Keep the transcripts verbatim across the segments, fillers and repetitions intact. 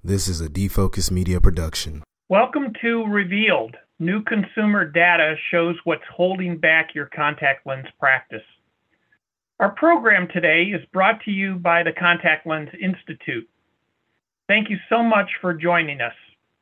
This is a Defocus Media production. Welcome to Revealed. New consumer data shows what's holding back your contact lens practice. Our program today is brought to you by the Contact Lens Institute. Thank you so much for joining us.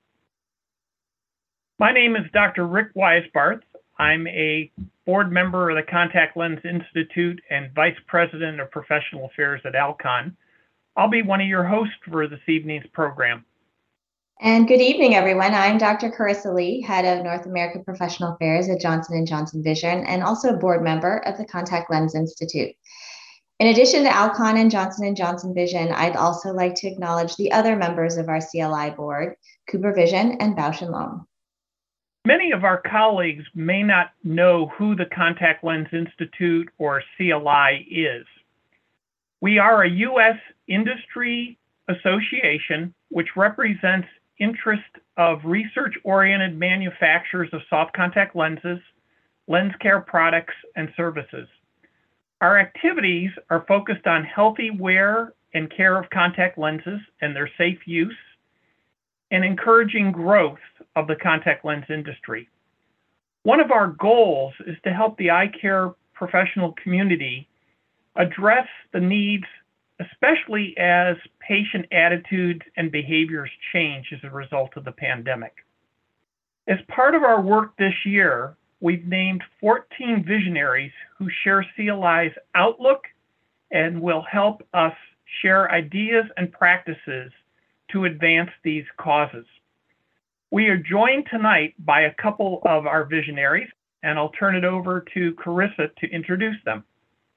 My name is Doctor Rick Weisbarth. I'm a board member of the Contact Lens Institute and Vice President of Professional Affairs at Alcon. I'll be one of your hosts for this evening's program. And good evening, everyone. I'm Doctor Carissa Lee, Head of North American Professional Affairs at Johnson and Johnson Vision, and also a board member of the Contact Lens Institute. In addition to Alcon and Johnson and Johnson Vision, I'd also like to acknowledge the other members of our C L I board, Cooper Vision and Bausch and Lomb. Many of our colleagues may not know who the Contact Lens Institute or C L I is. We are a U S industry association which represents interest of research-oriented manufacturers of soft contact lenses, lens care products, and services. Our activities are focused on healthy wear and care of contact lenses and their safe use, and encouraging growth of the contact lens industry. One of our goals is to help the eye care professional community address the needs, especially as patient attitudes and behaviors change as a result of the pandemic. As part of our work this year, we've named fourteen visionaries who share C L I's outlook and will help us share ideas and practices to advance these causes. We are joined tonight by a couple of our visionaries, and I'll turn it over to Carissa to introduce them.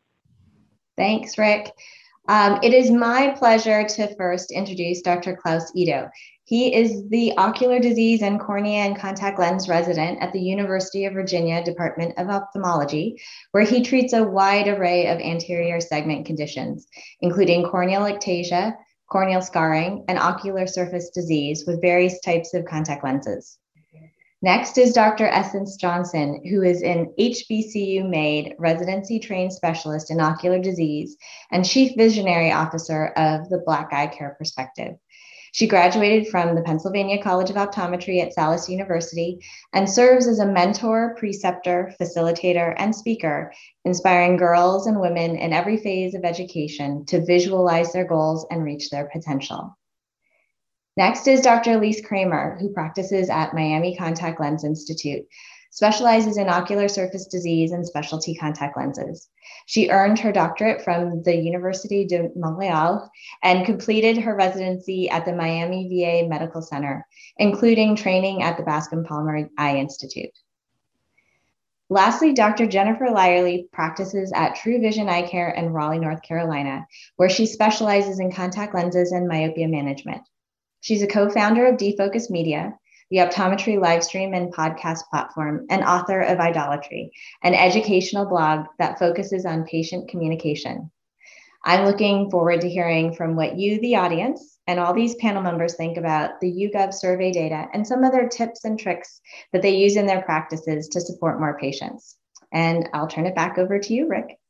Thanks, Rick. Um, it is my pleasure to first introduce Doctor Klaus Ito. He is the ocular disease and cornea and contact lens resident at the University of Virginia Department of Ophthalmology, where he treats a wide array of anterior segment conditions, including corneal ectasia, corneal scarring, and ocular surface disease with various types of contact lenses. Next is Doctor Essence Johnson, who is an H B C U-made residency trained specialist in ocular disease and chief visionary officer of the Black Eye Care Perspective. She graduated from the Pennsylvania College of Optometry at Salus University and serves as a mentor, preceptor, facilitator, and speaker, inspiring girls and women in every phase of education to visualize their goals and reach their potential. Next is Doctor Elise Kramer, who practices at Miami Contact Lens Institute, specializes in ocular surface disease and specialty contact lenses. She earned her doctorate from the Université de Montréal and completed her residency at the Miami V A Medical Center, including training at the Bascom Palmer Eye Institute. Lastly, Doctor Jennifer Lyerly practices at True Vision Eye Care in Raleigh, North Carolina, where she specializes in contact lenses and myopia management. She's a co-founder of Defocus Media, the optometry live stream and podcast platform, and author of Idolatry, an educational blog that focuses on patient communication. I'm looking forward to hearing from what you, the audience, and all these panel members think about the YouGov survey data and some other tips and tricks that they use in their practices to support more patients. And I'll turn it back over to you, Rick.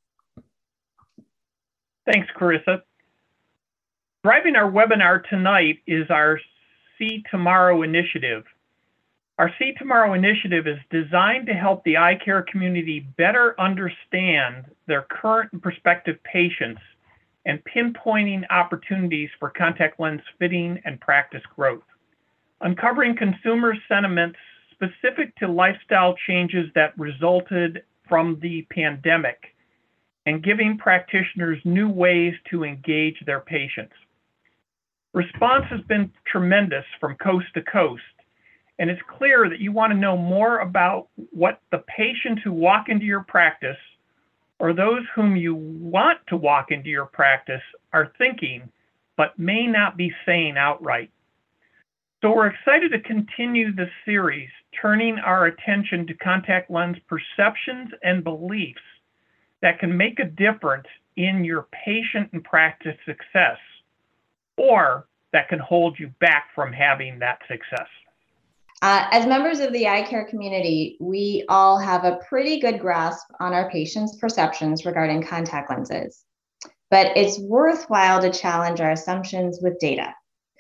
Thanks, Carissa. Driving our webinar tonight is our See Tomorrow initiative. Our See Tomorrow initiative is designed to help the eye care community better understand their current and prospective patients and pinpointing opportunities for contact lens fitting and practice growth. Uncovering consumer sentiments specific to lifestyle changes that resulted from the pandemic and giving practitioners new ways to engage their patients. Response has been tremendous from coast to coast, and it's clear that you want to know more about what the patients who walk into your practice or those whom you want to walk into your practice are thinking, but may not be saying outright. So we're excited to continue this series, turning our attention to contact lens perceptions and beliefs that can make a difference in your patient and practice success, or that can hold you back from having that success. Uh, as members of the eye care community, we all have a pretty good grasp on our patients' perceptions regarding contact lenses, but it's worthwhile to challenge our assumptions with data.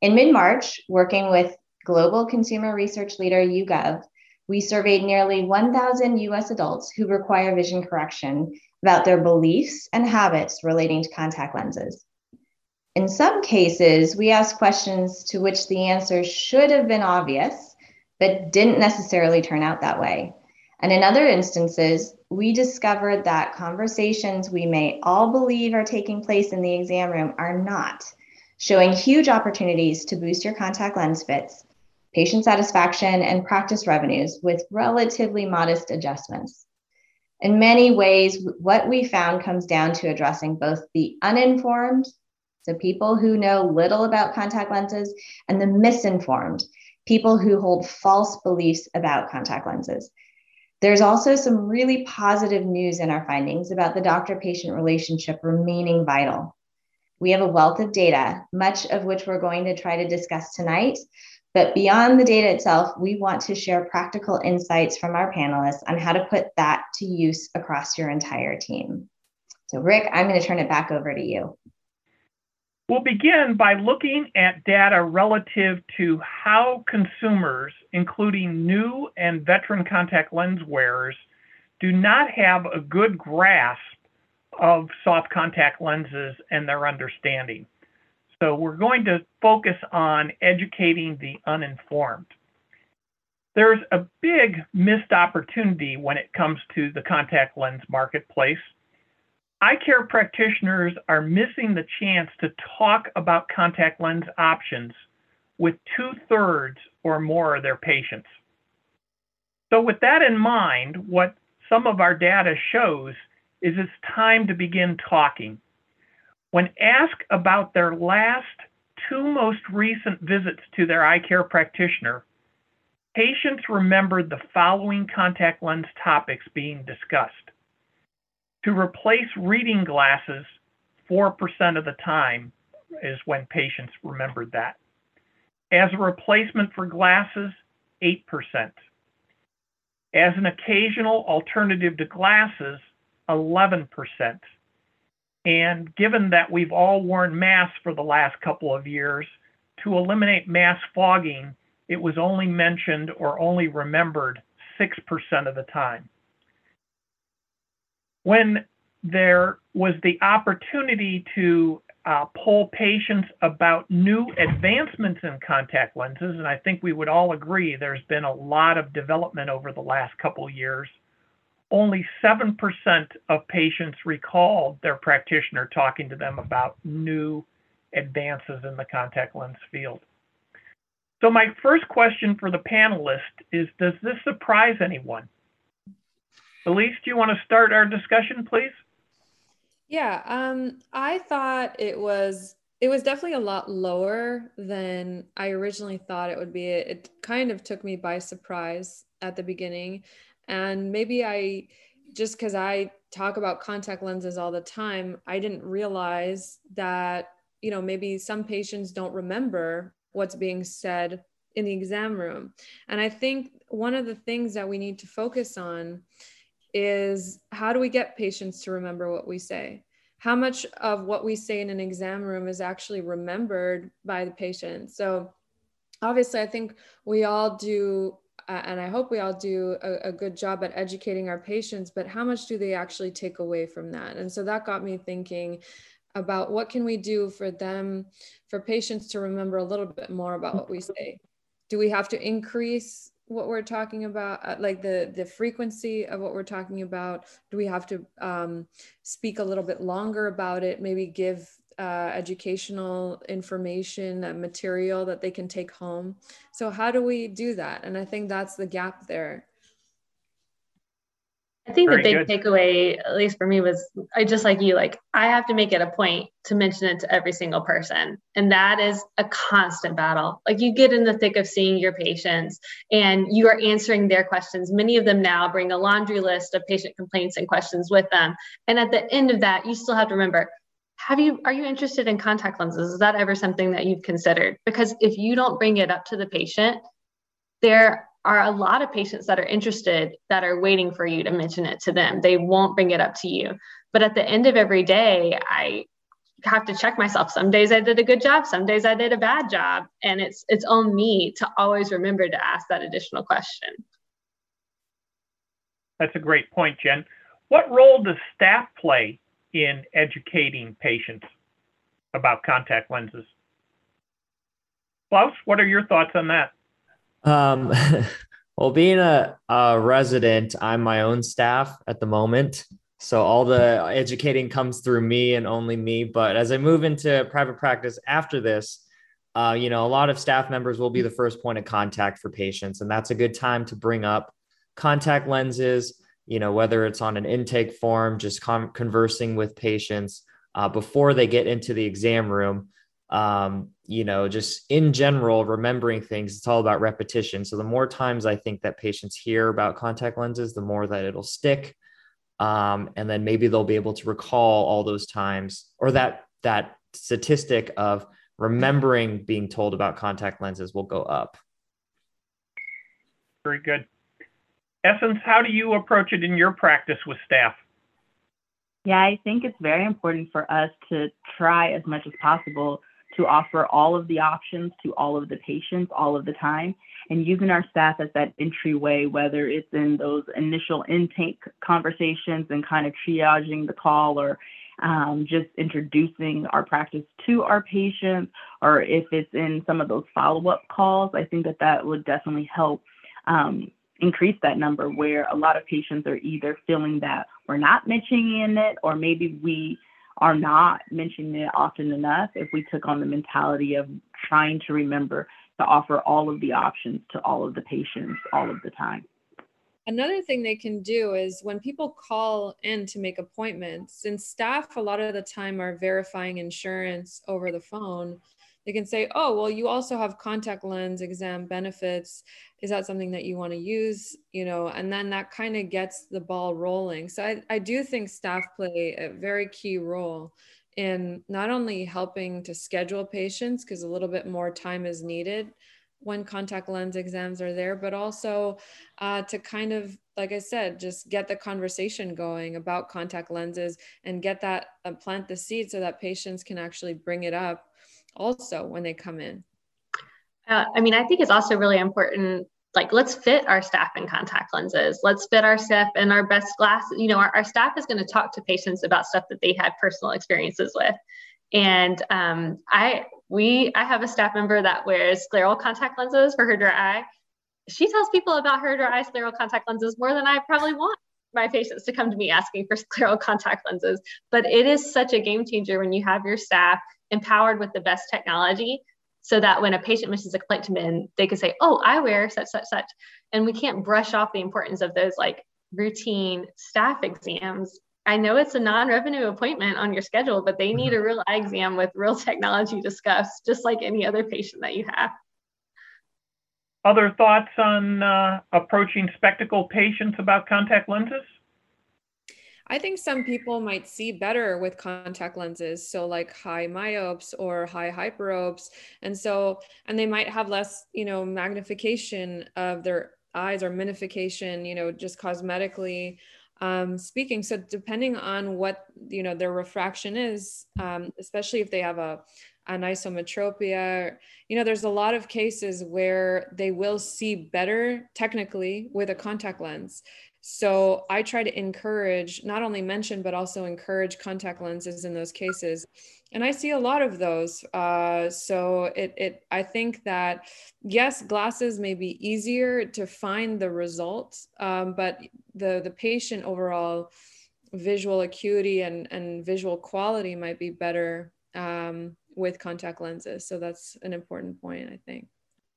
In mid-March, working with global consumer research leader YouGov, we surveyed nearly one thousand U S adults who require vision correction about their beliefs and habits relating to contact lenses. In some cases, we asked questions to which the answers should have been obvious, but didn't necessarily turn out that way. And in other instances, we discovered that conversations we may all believe are taking place in the exam room are not, showing huge opportunities to boost your contact lens fits, patient satisfaction, and practice revenues with relatively modest adjustments. In many ways, what we found comes down to addressing both the uninformed, so people who know little about contact lenses, and the misinformed, people who hold false beliefs about contact lenses. There's also some really positive news in our findings about the doctor-patient relationship remaining vital. We have a wealth of data, much of which we're going to try to discuss tonight. But beyond the data itself, we want to share practical insights from our panelists on how to put that to use across your entire team. So Rick, I'm going to turn it back over to you. We'll begin by looking at data relative to how consumers, including new and veteran contact lens wearers, do not have a good grasp of soft contact lenses and their understanding. So we're going to focus on educating the uninformed. There's a big missed opportunity when it comes to the contact lens marketplace. Eye care practitioners are missing the chance to talk about contact lens options with two-thirds or more of their patients. So with that in mind, what some of our data shows is it's time to begin talking. When asked about their last two most recent visits to their eye care practitioner, patients remembered the following contact lens topics being discussed. To replace reading glasses, four percent of the time is when patients remembered that. As a replacement for glasses, eight percent. As an occasional alternative to glasses, eleven percent. And given that we've all worn masks for the last couple of years, to eliminate mask fogging, it was only mentioned or only remembered six percent of the time. When there was the opportunity to uh, poll patients about new advancements in contact lenses, and I think we would all agree there's been a lot of development over the last couple of years, only seven percent of patients recalled their practitioner talking to them about new advances in the contact lens field. So my first question for the panelists is, does this surprise anyone? Elise, do you want to start our discussion, please? Yeah, um, I thought it was it was definitely a lot lower than I originally thought it would be. It, it kind of took me by surprise at the beginning. And maybe I, just because I talk about contact lenses all the time, I didn't realize that, you know, maybe some patients don't remember what's being said in the exam room. And I think one of the things that we need to focus on is, how do we get patients to remember what we say? How much of what we say in an exam room is actually remembered by the patient? So obviously, I think we all do, uh, and I hope we all do a, a good job at educating our patients, but how much do they actually take away from that? And so that got me thinking about what can we do for them, for patients to remember a little bit more about what we say. Do we have to increase what we're talking about, uh, like the, the frequency of what we're talking about? Do we have to um, speak a little bit longer about it, maybe give uh, educational information, uh, material that they can take home? So how do we do that? And I think that's the gap there. I think Very the big good. takeaway, at least for me, was I just like you, like I have to make it a point to mention it to every single person. And that is a constant battle. Like you get in the thick of seeing your patients and you are answering their questions. Many of them now bring a laundry list of patient complaints and questions with them. And at the end of that, you still have to remember, have you, are you interested in contact lenses? Is that ever something that you've considered? Because if you don't bring it up to the patient, there are a lot of patients that are interested that are waiting for you to mention it to them. They won't bring it up to you. But at the end of every day, I have to check myself. Some days I did a good job, some days I did a bad job. And it's it's on me to always remember to ask that additional question. That's a great point, Jen. What role does staff play in educating patients about contact lenses? Klaus, what are your thoughts on that? Um, well, being a, a resident, I'm my own staff at the moment. So all the educating comes through me and only me. But as I move into private practice after this, uh, you know, a lot of staff members will be the first point of contact for patients. And that's a good time to bring up contact lenses, you know, whether it's on an intake form, just con- conversing with patients uh, before they get into the exam room. Um, you know, just in general, remembering things, it's all about repetition. So the more times I think that patients hear about contact lenses, the more that it'll stick. Um, and then maybe they'll be able to recall all those times, or that, that statistic of remembering being told about contact lenses will go up. Very good. Essence, how do you approach it in your practice with staff? Yeah, I think it's very important for us to try as much as possible to offer all of the options to all of the patients all of the time, and using our staff as that entryway, whether it's in those initial intake conversations and kind of triaging the call, or um, just introducing our practice to our patients, or if it's in some of those follow-up calls. I think that that would definitely help um, increase that number, where a lot of patients are either feeling that we're not mentioning it, or maybe we are not mentioning it often enough. If we took on the mentality of trying to remember to offer all of the options to all of the patients all of the time. Another thing they can do is when people call in to make appointments, since staff a lot of the time are verifying insurance over the phone, they can say, oh, well, you also have contact lens exam benefits. Is that something that you want to use? You know, and then that kind of gets the ball rolling. So I, I do think staff play a very key role in not only helping to schedule patients, because a little bit more time is needed when contact lens exams are there, but also uh, to kind of, like I said, just get the conversation going about contact lenses and get that, uh, plant the seed so that patients can actually bring it up also when they come in. Uh, I mean, I think it's also really important, like, let's fit our staff in contact lenses. Let's fit our staff in our best glasses. You know, our, our staff is going to talk to patients about stuff that they had personal experiences with. And um, I, we, I have a staff member that wears scleral contact lenses for her dry eye. She tells people about her dry eye scleral contact lenses more than I probably want my patients to come to me asking for scleral contact lenses. But it is such a game changer when you have your staff empowered with the best technology, so that when a patient misses a complaint to them, they can say, oh, I wear such, such, such. And we can't brush off the importance of those like routine staff exams. I know it's a non-revenue appointment on your schedule, but they need a real eye exam with real technology discussed, just like any other patient that you have. Other thoughts on uh, approaching spectacle patients about contact lenses? I think some people might see better with contact lenses. So like high myopes or high hyperopes. And so, and they might have less, you know, magnification of their eyes or minification, you know, just cosmetically um, speaking. So depending on what, you know, their refraction is, um, especially if they have a, an isometropia, you know, there's a lot of cases where they will see better technically with a contact lens. So I try to encourage, not only mention, but also encourage contact lenses in those cases. And I see a lot of those. Uh, so it, it, I think that, yes, glasses may be easier to find the results, um, but the, the patient overall visual acuity and, and visual quality might be better um, with contact lenses. So that's an important point, I think.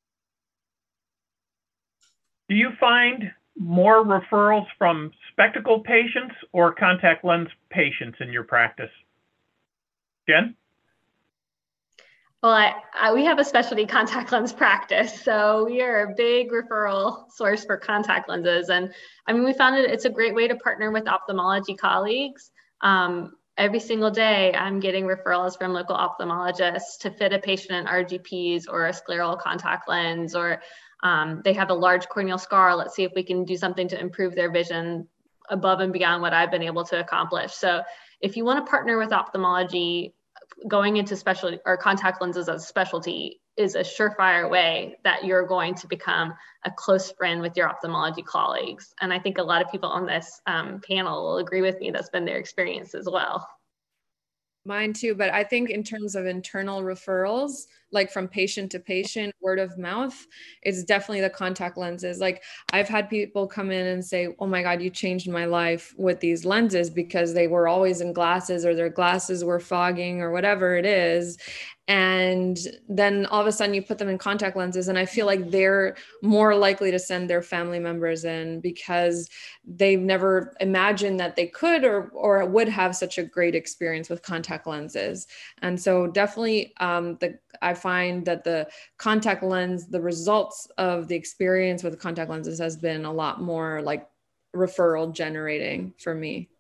Do you find more referrals from spectacle patients or contact lens patients in your practice? Jen? Well, I, I, we have a specialty contact lens practice, so we are a big referral source for contact lenses. And I mean, we found it, it's a great way to partner with ophthalmology colleagues. Um, every single day, I'm getting referrals from local ophthalmologists to fit a patient in R G Ps or a scleral contact lens, or um, they have a large corneal scar. Let's see if we can do something to improve their vision above and beyond what I've been able to accomplish. So if you want to partner with ophthalmology, going into specialty or contact lenses as a specialty is a surefire way that you're going to become a close friend with your ophthalmology colleagues. And I think a lot of people on this um, panel will agree with me. That's been their experience as well. Mine too, but I think in terms of internal referrals, like from patient to patient, word of mouth, it's definitely the contact lenses. Like I've had people come in and say, oh my God, you changed my life with these lenses, because they were always in glasses or their glasses were fogging or whatever it is. And then all of a sudden you put them in contact lenses, and I feel like they're more likely to send their family members in because they've never imagined that they could or, or would have such a great experience with contact lenses. And so definitely um, the, I find that the contact lens, the results of the experience with contact lenses has been a lot more like referral generating for me.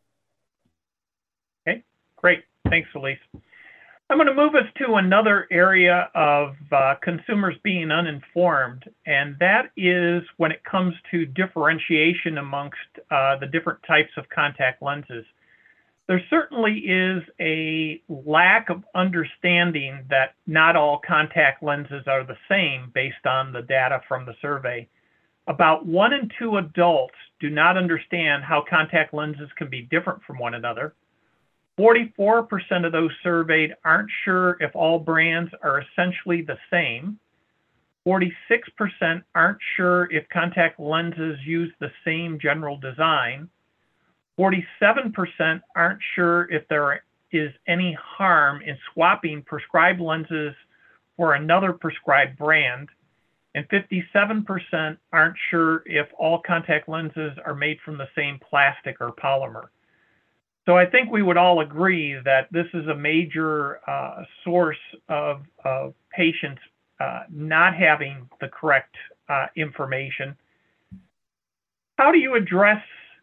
Okay, great. Thanks, Elise. I'm going to move us to another area of uh, consumers being uninformed, and that is when it comes to differentiation amongst uh, the different types of contact lenses. There certainly is a lack of understanding that not all contact lenses are the same based on the data from the survey. About one in two adults do not understand how contact lenses can be different from one another. forty-four percent of those surveyed aren't sure if all brands are essentially the same. forty-six percent aren't sure if contact lenses use the same general design. forty-seven percent aren't sure if there is any harm in swapping prescribed lenses for another prescribed brand. And fifty-seven percent aren't sure if all contact lenses are made from the same plastic or polymer. So I think we would all agree that this is a major uh, source of, of patients uh, not having the correct uh, information. How do you address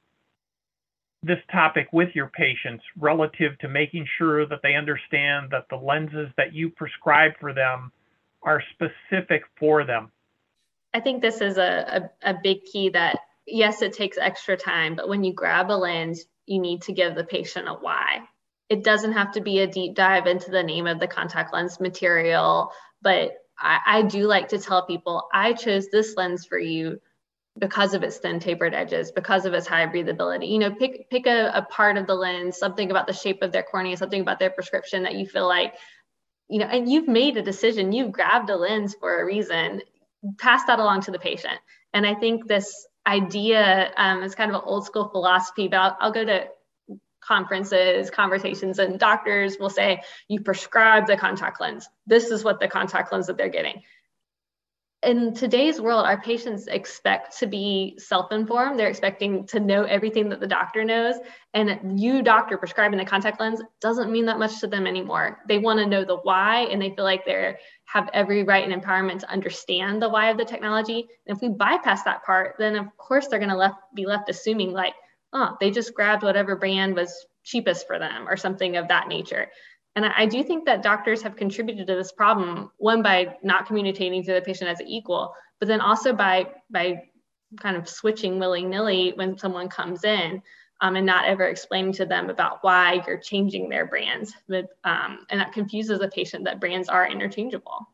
this topic with your patients relative to making sure that they understand that the lenses that you prescribe for them are specific for them? I think this is a, a, a big key that, yes, it takes extra time, but when you grab a lens, you need to give the patient a why. It doesn't have to be a deep dive into the name of the contact lens material, but I, I do like to tell people, I chose this lens for you because of its thin tapered edges, because of its high breathability. You know, pick pick a, a part of the lens, something about the shape of their cornea, something about their prescription that you feel like, you know, and you've made a decision, you've grabbed a lens for a reason, pass that along to the patient. And I think this idea um, is kind of an old school philosophy, but I'll, I'll go to conferences, conversations, and doctors will say, you prescribe the contact lens. This is what the contact lens that they're getting. In today's world, our patients expect to be self-informed. They're expecting to know everything that the doctor knows. And you, doctor, prescribing the contact lens doesn't mean that much to them anymore. They want to know the why, and they feel like they have every right and empowerment to understand the why of the technology. And if we bypass that part, then of course they're going to left, be left assuming like, oh, they just grabbed whatever brand was cheapest for them or something of that nature. And I do think that doctors have contributed to this problem, one, by not communicating to the patient as an equal, but then also by, by kind of switching willy-nilly when someone comes in um, and not ever explaining to them about why you're changing their brands. But, um, and that confuses the patient that brands are interchangeable.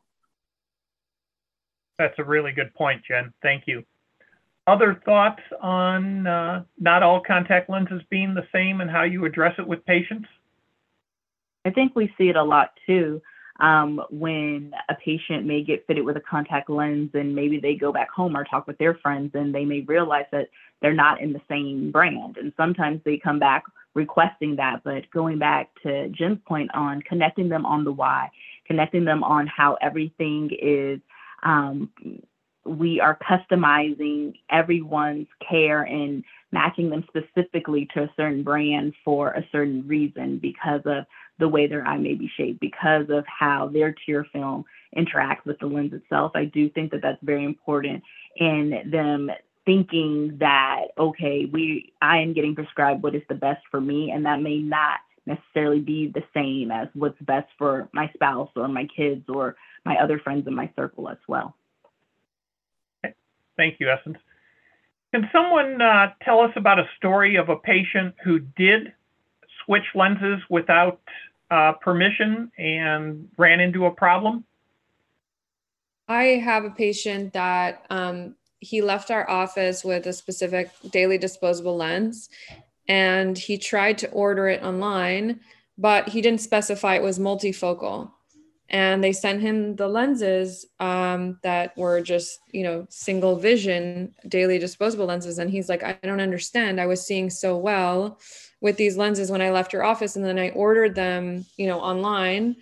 That's a really good point, Jen. Thank you. Other thoughts on uh, not all contact lenses being the same and how you address it with patients? I think we see it a lot too, um, when a patient may get fitted with a contact lens and maybe they go back home or talk with their friends and they may realize that they're not in the same brand. And sometimes they come back requesting that, but going back to Jen's point on connecting them on the why, connecting them on how everything is, um, we are customizing everyone's care and matching them specifically to a certain brand for a certain reason because of the way their eye may be shaped, because of how their tear film interacts with the lens itself. I do think that that's very important in them thinking that, okay, we I am getting prescribed what is the best for me, and that may not necessarily be the same as what's best for my spouse or my kids or my other friends in my circle as well. Thank you, Essence. Can someone uh, tell us about a story of a patient who did switch lenses without uh, permission and ran into a problem? I have a patient that um, he left our office with a specific daily disposable lens, and he tried to order it online, but he didn't specify it was multifocal. And they sent him the lenses um, that were just, you know, single vision daily disposable lenses. And he's like, I don't understand. I was seeing so well with these lenses when I left your office. And then I ordered them, you know, online,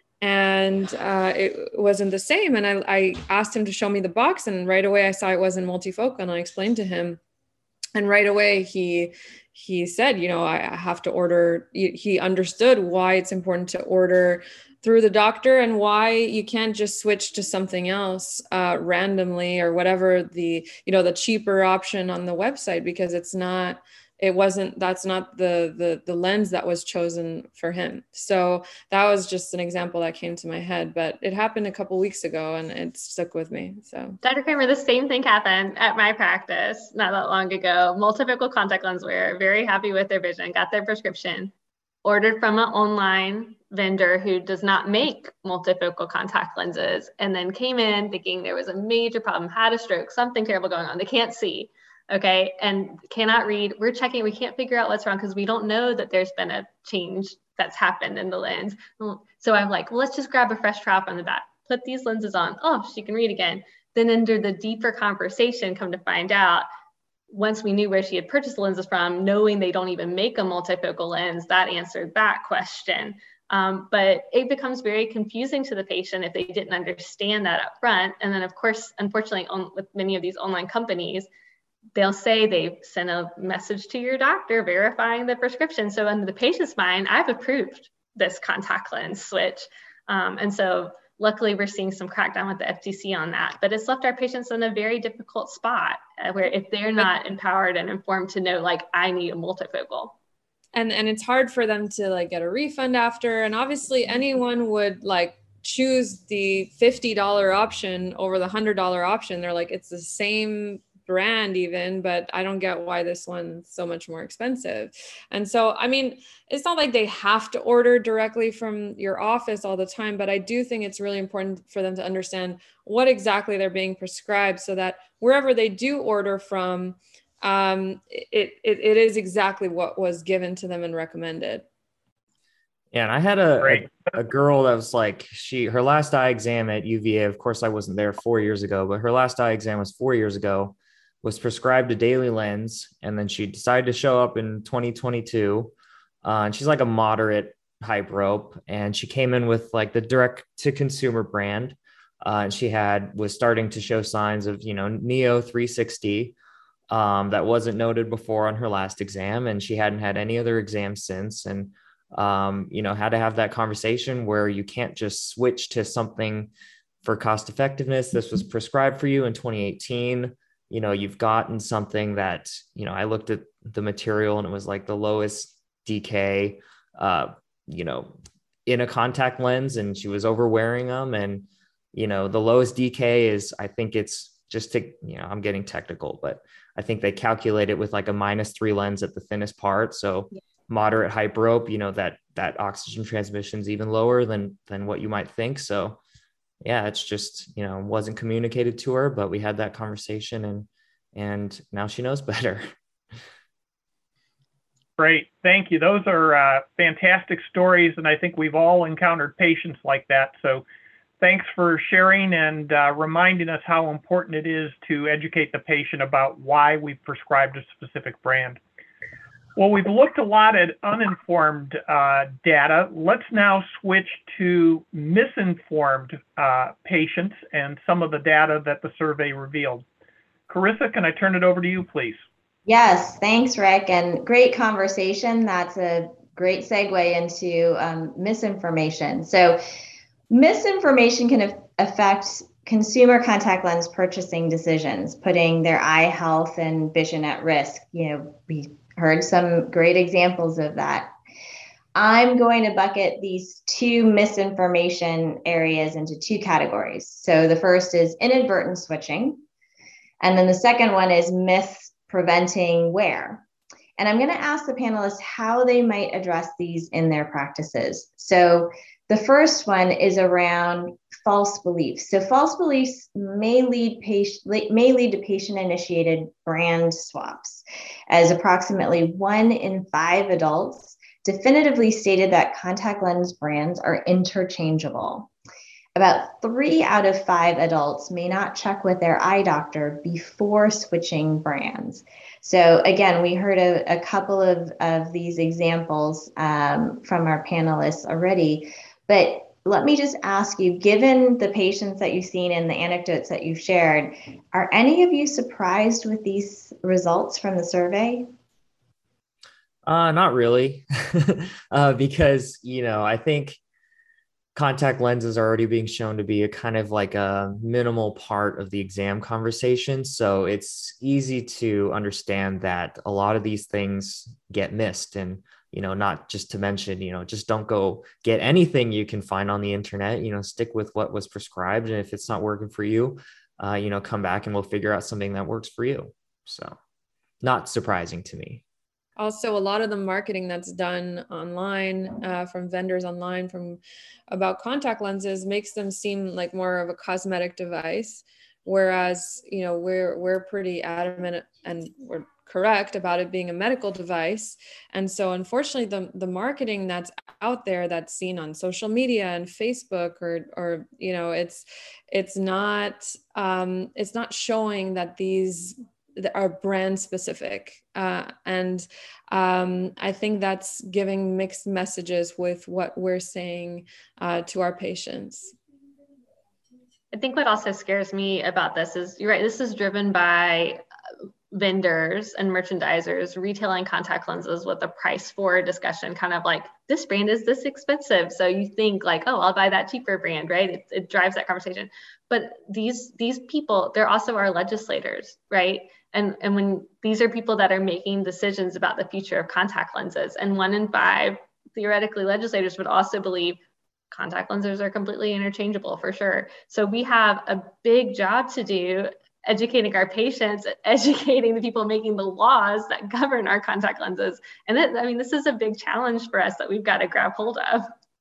and uh, it wasn't the same. And I, I asked him to show me the box, and right away I saw it wasn't multifocal. And I explained to him, and right away he he said, you know, I have to order. He understood why it's important to order through the doctor and why you can't just switch to something else uh, randomly or whatever the, you know, the cheaper option on the website, because it's not, it wasn't, that's not the, the, the lens that was chosen for him. So that was just an example that came to my head, but it happened a couple weeks ago and it stuck with me. So Doctor Kramer, the same thing happened at my practice not that long ago. Multifocal contact lens wearer, very happy with their vision, got their prescription, ordered from an online vendor who does not make multifocal contact lenses, and then came in thinking there was a major problem, had a stroke, something terrible going on. They can't see, okay, and cannot read. We're checking, we can't figure out what's wrong because we don't know that there's been a change that's happened in the lens. So I'm like, well, let's just grab a fresh trial from the back, put these lenses on. Oh, she can read again. Then under the deeper conversation, come to find out, once we knew where she had purchased the lenses from, knowing they don't even make a multifocal lens, that answered that question. Um, but it becomes very confusing to the patient if they didn't understand that up front. And then, of course, unfortunately, on, with many of these online companies, they'll say they've sent a message to your doctor verifying the prescription. So in the patient's mind, I've approved this contact lens switch. Um, and so luckily, we're seeing some crackdown with the F T C on that, but it's left our patients in a very difficult spot uh, where if they're not empowered and informed to know, like, I need a multifocal. And, and it's hard for them to like get a refund after. And obviously anyone would like choose the fifty dollars option over the one hundred dollars option. They're like, it's the same brand even, but I don't get why this one's so much more expensive. And so, I mean, it's not like they have to order directly from your office all the time, but I do think it's really important for them to understand what exactly they're being prescribed so that wherever they do order from, um, it, it, it is exactly what was given to them and recommended. Yeah, and I had a, a a girl that was like, she her last eye exam at U V A, of course I wasn't there four years ago, but her last eye exam was four years ago, was prescribed a daily lens, and then she decided to show up in twenty twenty-two. Uh, and she's like a moderate hyperope, and she came in with like the direct to consumer brand. Uh, and she had was starting to show signs of, you know, Neo three sixty um, that wasn't noted before on her last exam, and she hadn't had any other exams since. And um, you know, had to have that conversation where you can't just switch to something for cost effectiveness. This was prescribed for you in twenty eighteen. You know, you've gotten something that, you know, I looked at the material and it was like the lowest D K, uh, you know, in a contact lens, and she was over wearing them. And, you know, the lowest D K is, I think it's just to, you know, I'm getting technical, but I think they calculate it with like a minus three lens at the thinnest part. So yeah. Moderate hyperope, you know, that, that oxygen transmission is even lower than, than what you might think. So yeah, it's just, you know, wasn't communicated to her, but we had that conversation, and, and now she knows better. Great. Thank you. Those are uh, fantastic stories. And I think we've all encountered patients like that. So thanks for sharing and uh, reminding us how important it is to educate the patient about why we've prescribed a specific brand. Well, we've looked a lot at uninformed uh, data. Let's now switch to misinformed uh, patients and some of the data that the survey revealed. Carissa, can I turn it over to you, please? Yes, thanks, Rick, and great conversation. That's a great segue into um, misinformation. So misinformation can affect consumer contact lens purchasing decisions, putting their eye health and vision at risk. You know, we heard some great examples of that. I'm going to bucket these two misinformation areas into two categories. So the first is inadvertent switching, and then the second one is myths preventing wear. And I'm going to ask the panelists how they might address these in their practices. So the first one is around false beliefs. So false beliefs may lead, patient, may lead to patient-initiated brand swaps, as approximately one in five adults definitively stated that contact lens brands are interchangeable. About three out of five adults may not check with their eye doctor before switching brands. So again, we heard a, a couple of, of these examples um, from our panelists already, but let me just ask you, given the patients that you've seen and the anecdotes that you've shared, are any of you surprised with these results from the survey? Uh, not really, uh, because, you know, I think contact lenses are already being shown to be a kind of like a minimal part of the exam conversation. So it's easy to understand that a lot of these things get missed. And, you know, not just to mention, you know, just don't go get anything you can find on the internet, you know, stick with what was prescribed. And if it's not working for you, uh, you know, come back and we'll figure out something that works for you. So not surprising to me. Also, a lot of the marketing that's done online uh, from vendors online from about contact lenses makes them seem like more of a cosmetic device, whereas, you know, we're we're pretty adamant and we're correct about it being a medical device. And so unfortunately, the, the marketing that's out there that's seen on social media and Facebook or, or you know, it's it's not um, it's not showing that these are brand specific. Uh, and um, I think that's giving mixed messages with what we're saying uh, to our patients. I think what also scares me about this is, you're right, this is driven by vendors and merchandisers retailing contact lenses with a price for discussion, kind of like, this brand is this expensive. So you think like, oh, I'll buy that cheaper brand, right? It, it drives that conversation. But these these people, they're also our legislators, right? And, and when these are people that are making decisions about the future of contact lenses, and one in five theoretically legislators would also believe contact lenses are completely interchangeable for sure. So we have a big job to do educating our patients, educating the people making the laws that govern our contact lenses. And that, I mean, this is a big challenge for us that we've got to grab hold of.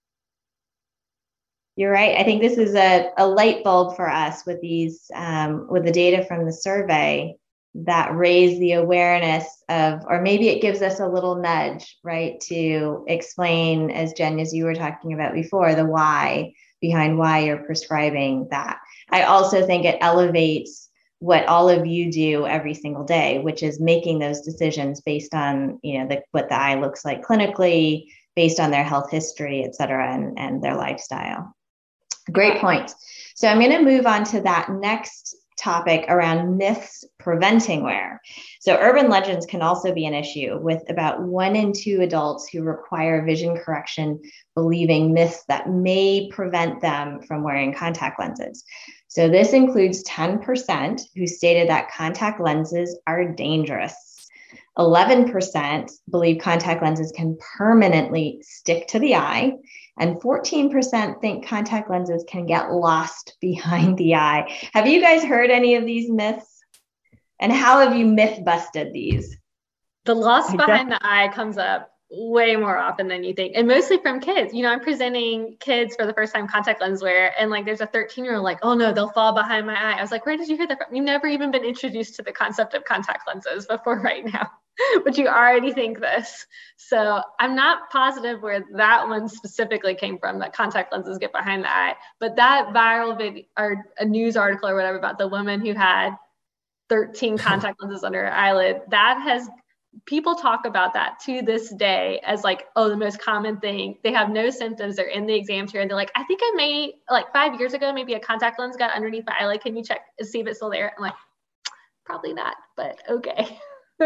You're right. I think this is a, a light bulb for us with these, um, with the data from the survey that raise the awareness of, or maybe it gives us a little nudge, right, to explain, as Jen, as you were talking about before, the why behind why you're prescribing that. I also think it elevates what all of you do every single day, which is making those decisions based on, you know, the, what the eye looks like clinically, based on their health history, et cetera, and, and their lifestyle. Great point. So I'm going to move on to that next topic around myths preventing wear. So urban legends can also be an issue, with about one in two adults who require vision correction believing myths that may prevent them from wearing contact lenses. So this includes ten percent who stated that contact lenses are dangerous. eleven percent believe contact lenses can permanently stick to the eye, and fourteen percent think contact lenses can get lost behind the eye. Have you guys heard any of these myths? And how have you myth busted these? The lost behind the eye comes up way more often than you think, and mostly from kids. You know, I'm presenting kids for the first time contact lens wear, and like there's a thirteen year old like, oh no, they'll fall behind my eye. I was like, where did you hear that from? You've never even been introduced to the concept of contact lenses before right now, but you already think this. So I'm not positive where that one specifically came from, that contact lenses get behind the eye, but that viral video or a news article or whatever about the woman who had thirteen contact lenses under her eyelid, that has, people talk about that to this day as like, oh, the most common thing. They have no symptoms. They're in the exam chair and they're like, I think I may, like five years ago, maybe a contact lens got underneath my eyelid. Can you check and see if it's still there? I'm like, probably not, but okay.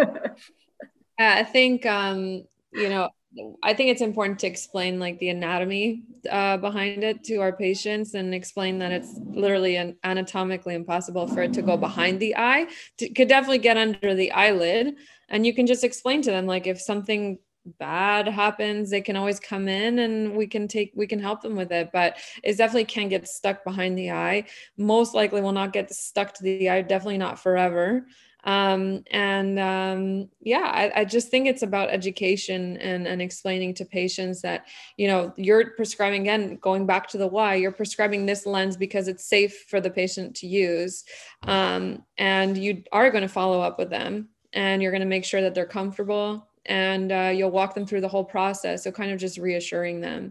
I think, um, you know, I think it's important to explain like the anatomy uh, behind it to our patients, and explain that it's literally an anatomically impossible for it to go behind the eye. It could definitely get under the eyelid, and you can just explain to them, like, if something bad happens, they can always come in and we can take, we can help them with it, but it definitely can get stuck behind the eye. Most likely will not get stuck to the eye, definitely not forever. Um, and um, yeah, I, I just think it's about education and, and explaining to patients that, you know, you're prescribing, again, going back to the why, you're prescribing this lens because it's safe for the patient to use. Um, and you are going to follow up with them, and you're going to make sure that they're comfortable, and uh, you'll walk them through the whole process. So kind of just reassuring them.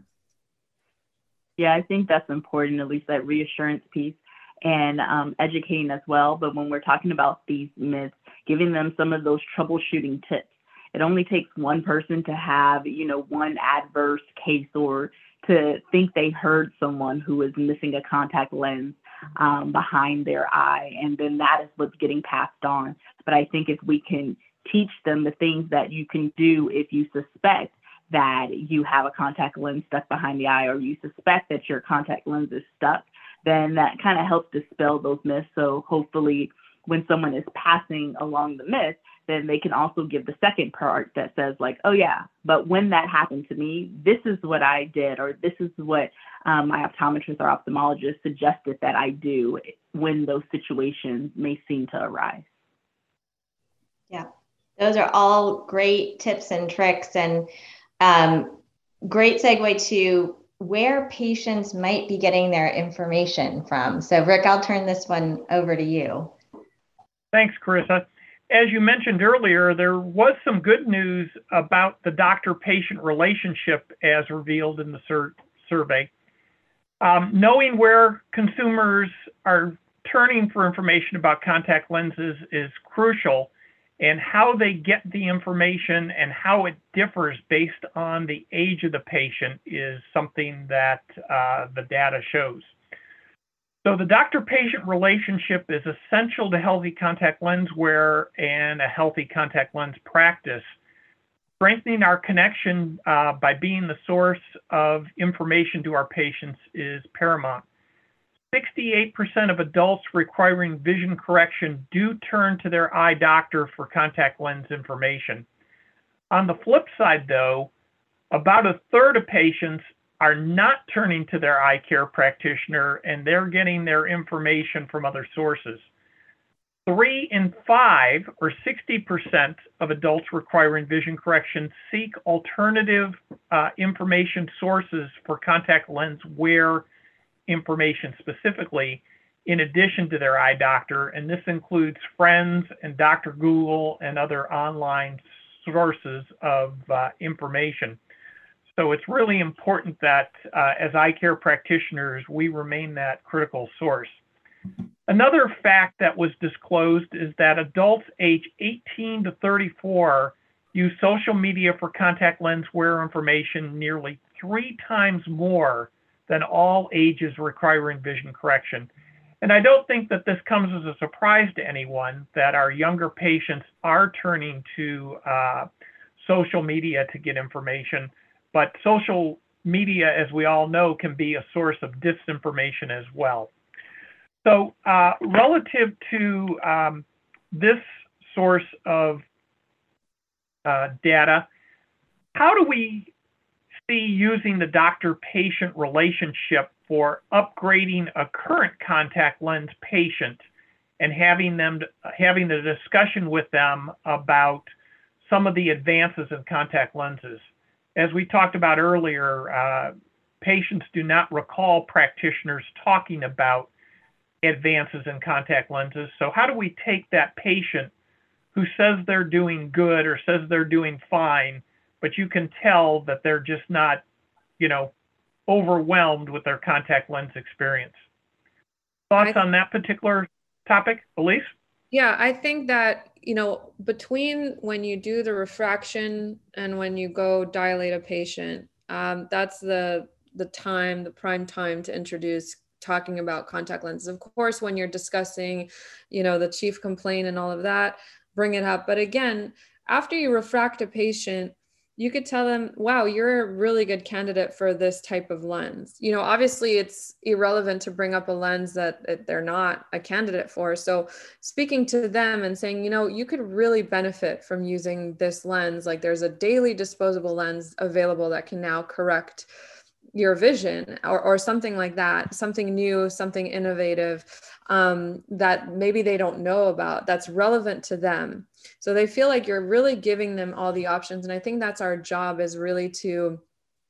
Yeah, I think that's important, at least that reassurance piece, and um, educating as well. But when we're talking about these myths, giving them some of those troubleshooting tips. It only takes one person to have, you know, one adverse case or to think they heard someone who is missing a contact lens um, behind their eye. And then that is what's getting passed on. But I think if we can teach them the things that you can do if you suspect that you have a contact lens stuck behind the eye, or you suspect that your contact lens is stuck, then that kind of helps dispel those myths. So hopefully when someone is passing along the myth, then they can also give the second part that says like, oh yeah, but when that happened to me, this is what I did, or this is what um, my optometrist or ophthalmologist suggested that I do when those situations may seem to arise. Yeah, those are all great tips and tricks, and um, great segue to where patients might be getting their information from. So Rick, I'll turn this one over to you. Thanks, Carissa. As you mentioned earlier, there was some good news about the doctor-patient relationship as revealed in the sur survey. Um, knowing where consumers are turning for information about contact lenses is crucial, and how they get the information and how it differs based on the age of the patient is something that uh, the data shows. So the doctor-patient relationship is essential to healthy contact lens wear and a healthy contact lens practice. Strengthening our connection uh, by being the source of information to our patients is paramount. sixty-eight percent of adults requiring vision correction do turn to their eye doctor for contact lens information. On the flip side, though, about a third of patients are not turning to their eye care practitioner, and they're getting their information from other sources. Three in five, or sixty percent of adults requiring vision correction, seek alternative uh, information sources for contact lens wear information specifically, in addition to their eye doctor, and this includes friends and Doctor Google and other online sources of uh, information. So it's really important that uh, as eye care practitioners, we remain that critical source. Another fact that was disclosed is that adults age eighteen to thirty-four use social media for contact lens wear information nearly three times more than all ages requiring vision correction. And I don't think that this comes as a surprise to anyone that our younger patients are turning to uh, social media to get information. But social media, as we all know, can be a source of disinformation as well. So uh, relative to um, this source of uh, data, how do we see using the doctor-patient relationship for upgrading a current contact lens patient and having them having the discussion with them about some of the advances in contact lenses? As we talked about earlier, uh, patients do not recall practitioners talking about advances in contact lenses. So how do we take that patient who says they're doing good or says they're doing fine, but you can tell that they're just not, you know, overwhelmed with their contact lens experience? Thoughts on that particular topic, Elise? Yeah, I think that, you know, between when you do the refraction and when you go dilate a patient, um, that's the the time, the prime time to introduce talking about contact lenses. Of course, when you're discussing, you know, the chief complaint and all of that, bring it up. But again, after you refract a patient, you could tell them, wow, you're a really good candidate for this type of lens. You know, obviously it's irrelevant to bring up a lens that, that they're not a candidate for. So speaking to them and saying, you know, you could really benefit from using this lens. Like there's a daily disposable lens available that can now correct your vision, or, or something like that, something new, something innovative. um, that maybe they don't know about that's relevant to them. So they feel like you're really giving them all the options. And I think that's our job, is really to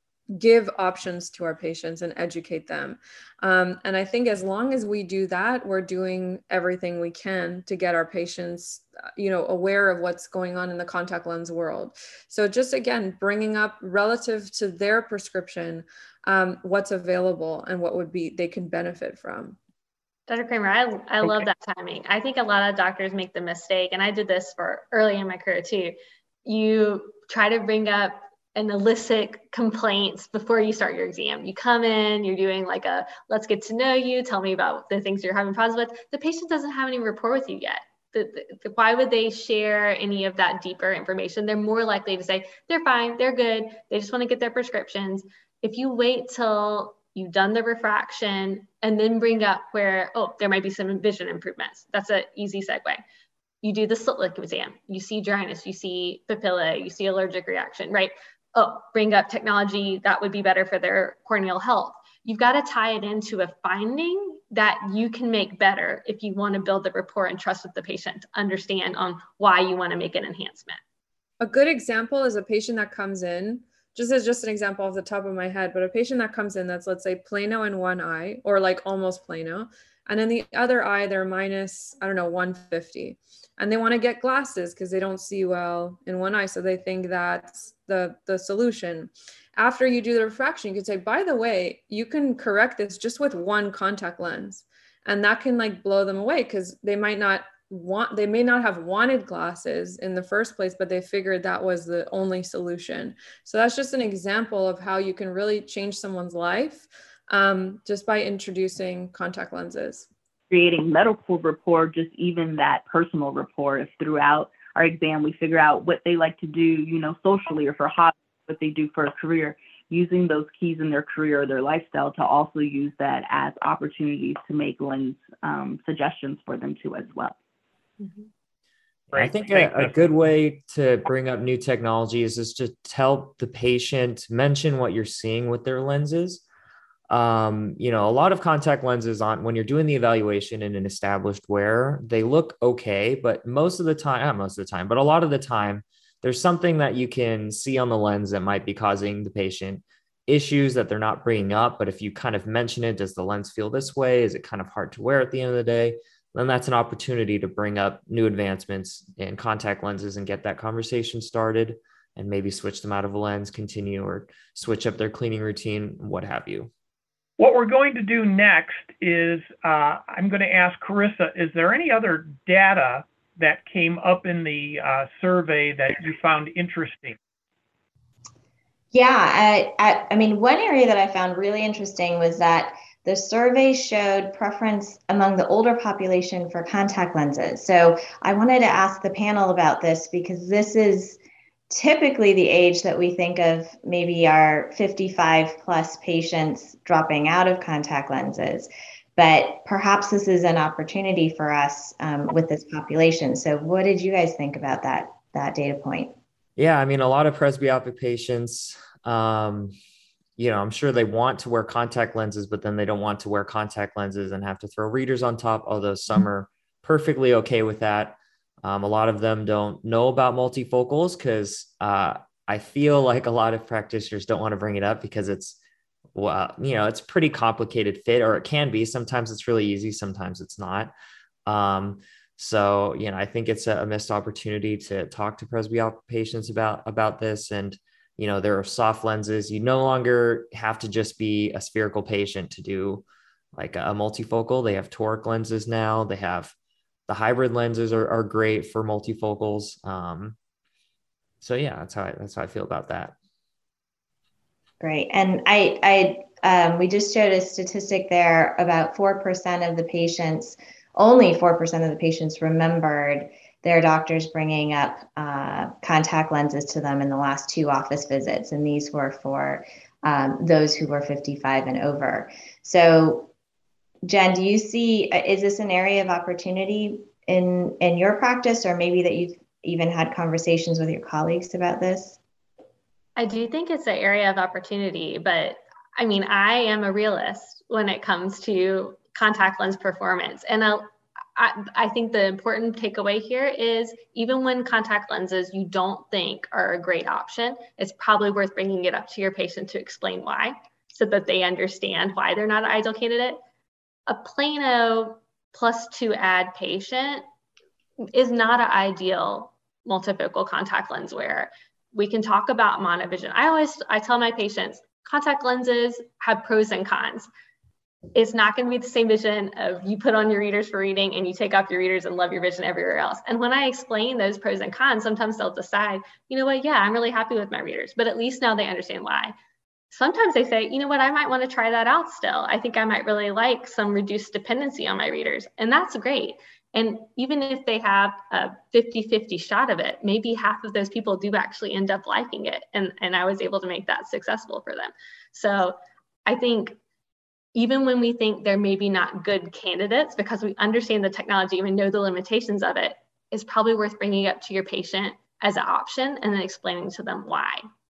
give options to our patients and educate them. Um, and I think as long as we do that, we're doing everything we can to get our patients, you know, aware of what's going on in the contact lens world. So just, again, bringing up relative to their prescription, um, what's available and what would be, they can benefit from. Doctor Kramer, I, I love that timing. I think a lot of doctors make the mistake, and I did this for early in my career too. You try to bring up and elicit complaints before you start your exam. You come in, you're doing like a, let's get to know you, tell me about the things you're having problems with. The patient doesn't have any rapport with you yet. The, the, why would they share any of that deeper information? They're more likely to say, they're fine, they're good, they just want to get their prescriptions. If you wait till you've done the refraction and then bring up where, oh, there might be some vision improvements. That's an easy segue. You do the slit lamp exam, you see dryness, you see papilla, you see allergic reaction, right? Oh, bring up technology that would be better for their corneal health. You've got to tie it into a finding that you can make better if you want to build the rapport and trust with the patient to understand on why you want to make an enhancement. A good example is a patient that comes in, just as just an example off the top of my head, but a patient that comes in that's, let's say, plano in one eye, or like almost plano, and in the other eye, they're minus, I don't know, one fifty. And they want to get glasses because they don't see well in one eye. So they think that's the, the solution. After you do the refraction, you can say, by the way, you can correct this just with one contact lens. And that can like blow them away, because they might not want, they may not have wanted glasses in the first place, but they figured that was the only solution. So that's just an example of how you can really change someone's life um, just by introducing contact lenses. Creating medical rapport, just even that personal rapport. If throughout our exam we figure out what they like to do, you know, socially or for hobbies, what they do for a career, using those keys in their career or their lifestyle to also use that as opportunities to make lens um, suggestions for them too as well. Mm-hmm. I think a, a good way to bring up new technology is just to tell the patient, mention what you're seeing with their lenses. Um, you know, a lot of contact lenses on when you're doing the evaluation in an established wearer, they look okay, but most of the time, not most of the time, but a lot of the time, there's something that you can see on the lens that might be causing the patient issues that they're not bringing up. But if you kind of mention it, does the lens feel this way? Is it kind of hard to wear at the end of the day? Then that's an opportunity to bring up new advancements in contact lenses and get that conversation started, and maybe switch them out of a lens, continue, or switch up their cleaning routine, what have you. What we're going to do next is uh, I'm going to ask Carissa, is there any other data that came up in the uh, survey that you found interesting? Yeah, I, I, I mean, one area that I found really interesting was that the survey showed preference among the older population for contact lenses. So I wanted to ask the panel about this, because this is typically the age that we think of maybe our fifty-five plus patients dropping out of contact lenses. But perhaps this is an opportunity for us um, with this population. So what did you guys think about that, that data point? Yeah, I mean, a lot of presbyopic patients, um, you know, I'm sure they want to wear contact lenses, but then they don't want to wear contact lenses and have to throw readers on top, although some are perfectly okay with that. Um, a lot of them don't know about multifocals because uh, I feel like a lot of practitioners don't want to bring it up because it's, well, you know, it's a pretty complicated fit, or it can be. Sometimes it's really easy, sometimes it's not. Um, so, you know, I think it's a, a missed opportunity to talk to presbyopic patients about, about this. And, you know, there are soft lenses. You no longer have to just be a spherical patient to do like a multifocal. They have toric lenses now. They have the hybrid lenses are, are great for multifocals. Um, so yeah, that's how I, that's how I feel about that. Great. And I, I, um, we just showed a statistic there about four percent of the patients, only four percent of the patients remembered their doctors bringing up uh, contact lenses to them in the last two office visits. And these were for um, those who were fifty-five and over. So Jen, do you see, is this an area of opportunity in, in your practice, or maybe that you've even had conversations with your colleagues about this? I do think it's an area of opportunity, but I mean, I am a realist when it comes to contact lens performance. And uh, I, I think the important takeaway here is even when contact lenses you don't think are a great option, it's probably worth bringing it up to your patient to explain why, so that they understand why they're not an ideal candidate. A Plano plus two ad patient is not an ideal multifocal contact lens wearer. We can talk about monovision. I always, I tell my patients, contact lenses have pros and cons. It's not going to be the same vision of you put on your readers for reading and you take off your readers and love your vision everywhere else. And when I explain those pros and cons, sometimes they'll decide, you know what, yeah, I'm really happy with my readers, but at least now they understand why. Sometimes they say, you know what, I might want to try that out still. I think I might really like some reduced dependency on my readers. And that's great. And even if they have a fifty fifty shot of it, maybe half of those people do actually end up liking it. And, and I was able to make that successful for them. So I think even when we think they're maybe not good candidates, because we understand the technology and we know the limitations of it, it's probably worth bringing it up to your patient as an option and then explaining to them why.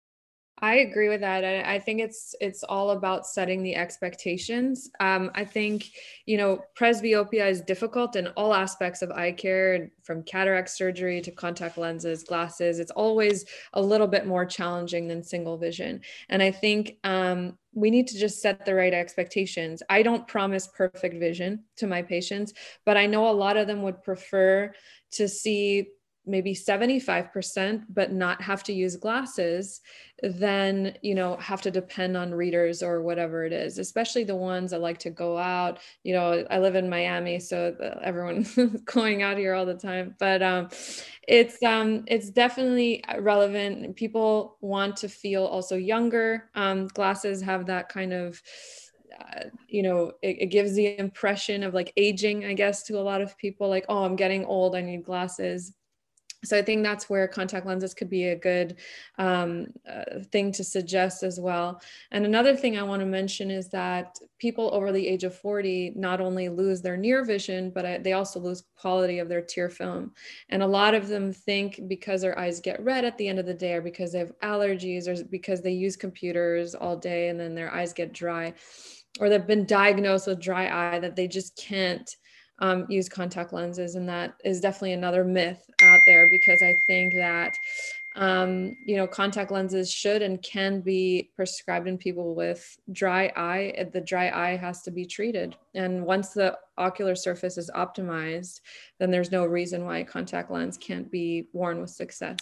I agree with that. I, I think it's it's all about setting the expectations. Um, I think, you know, presbyopia is difficult in all aspects of eye care, from cataract surgery to contact lenses, glasses. It's always a little bit more challenging than single vision. And I think um, we need to just set the right expectations. I don't promise perfect vision to my patients, but I know a lot of them would prefer to see maybe seventy-five percent, but not have to use glasses, then, you know, have to depend on readers or whatever it is, especially the ones that like to go out. You know, I live in Miami, so everyone's going out here all the time, but um, it's, um, it's definitely relevant. People want to feel also younger. Um, glasses have that kind of, Uh, you know, it, it gives the impression of like aging, I guess, to a lot of people, like, oh, I'm getting old, I need glasses. So I think that's where contact lenses could be a good um, uh, thing to suggest as well. And another thing I want to mention is that people over the age of forty not only lose their near vision, but I, they also lose quality of their tear film. And a lot of them think because their eyes get red at the end of the day, or because they have allergies, or because they use computers all day and then their eyes get dry, or they've been diagnosed with dry eye, that they just can't Um, use contact lenses. And that is definitely another myth out there, because I think that, um, you know, contact lenses should and can be prescribed in people with dry eye. The dry eye has to be treated. And once the ocular surface is optimized, then there's no reason why a contact lens can't be worn with success.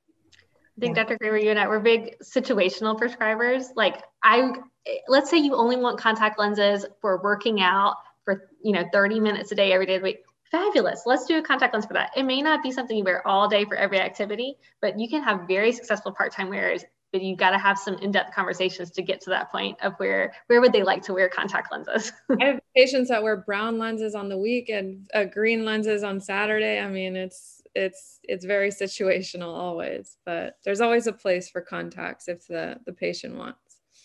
I think, Doctor Kramer, you and I, we're big situational prescribers. Like I, let's say you only want contact lenses for working out for, you know, thirty minutes a day, every day of the week. Fabulous. Let's do a contact lens for that. It may not be something you wear all day for every activity, but you can have very successful part-time wearers, but you got to have some in-depth conversations to get to that point of where, where would they like to wear contact lenses? I have patients that wear brown lenses on the week and uh, green lenses on Saturday. I mean, it's, it's, it's very situational always, but there's always a place for contacts if the, the patient wants.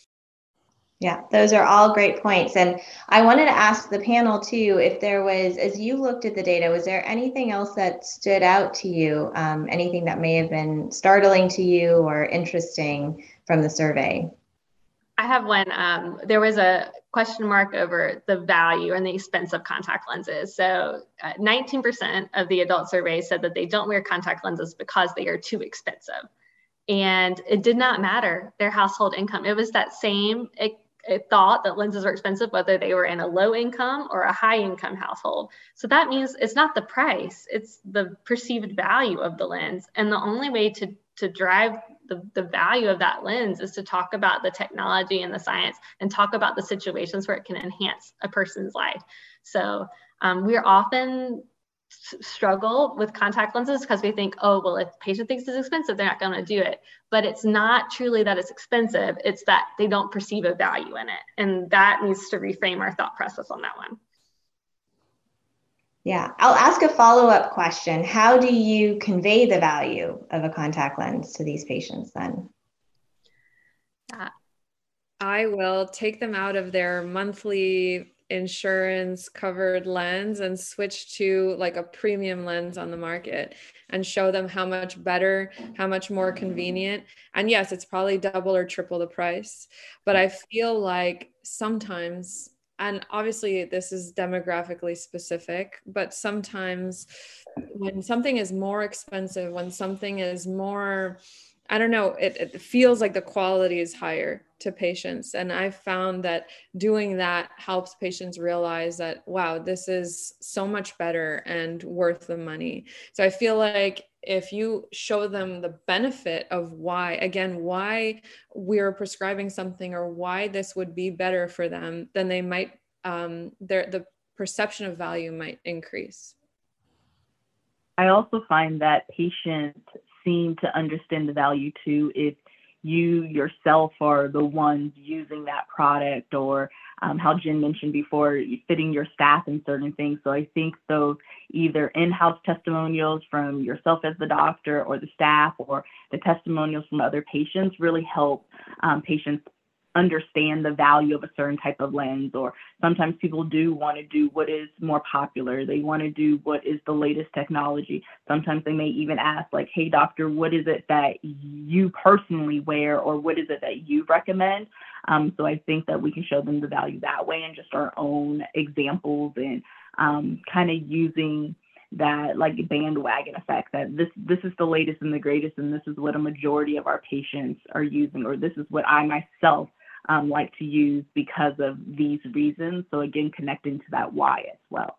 Yeah, those are all great points. And I wanted to ask the panel too, if there was, as you looked at the data, was there anything else that stood out to you? Um, anything that may have been startling to you or interesting from the survey? I have one. Um, there was a question mark over the value and the expense of contact lenses. So uh, nineteen percent of the adult survey said that they don't wear contact lenses because they are too expensive. And it did not matter their household income. It was that same it, it thought that lenses are expensive, whether they were in a low income or a high income household. So that means it's not the price, it's the perceived value of the lens. And the only way to, to drive the, the value of that lens is to talk about the technology and the science and talk about the situations where it can enhance a person's life. So um, we're often struggle with contact lenses because we think, oh, well, if the patient thinks it's expensive, they're not going to do it. But it's not truly that it's expensive. It's that they don't perceive a value in it. And that needs to reframe our thought process on that one. Yeah, I'll ask a follow-up question. How do you convey the value of a contact lens to these patients then? Uh, I will take them out of their monthly insurance covered lens and switch to like a premium lens on the market and show them how much better, how much more convenient. And yes, it's probably double or triple the price, but I feel like sometimes and obviously this is demographically specific, but sometimes when something is more expensive, when something is more, I don't know, it, it feels like the quality is higher to patients. And I've found that doing that helps patients realize that, wow, this is so much better and worth the money. So I feel like if you show them the benefit of why, again, why we're prescribing something or why this would be better for them, then they might, um, their, the perception of value might increase. I also find that patients seem to understand the value too if you yourself are the ones using that product, or um, how Jen mentioned before, fitting your staff in certain things. So I think those either in-house testimonials from yourself as the doctor or the staff, or the testimonials from other patients really help um, patients understand the value of a certain type of lens. Or sometimes people do want to do what is more popular. They want to do what is the latest technology. Sometimes they may even ask, like, hey, doctor, what is it that you personally wear, or what is it that you recommend? Um, so I think that we can show them the value that way, and just our own examples, and um, kind of using that like bandwagon effect, that this this is the latest and the greatest, and this is what a majority of our patients are using, or this is what I myself Um, like to use because of these reasons. So again, connecting to that why as well.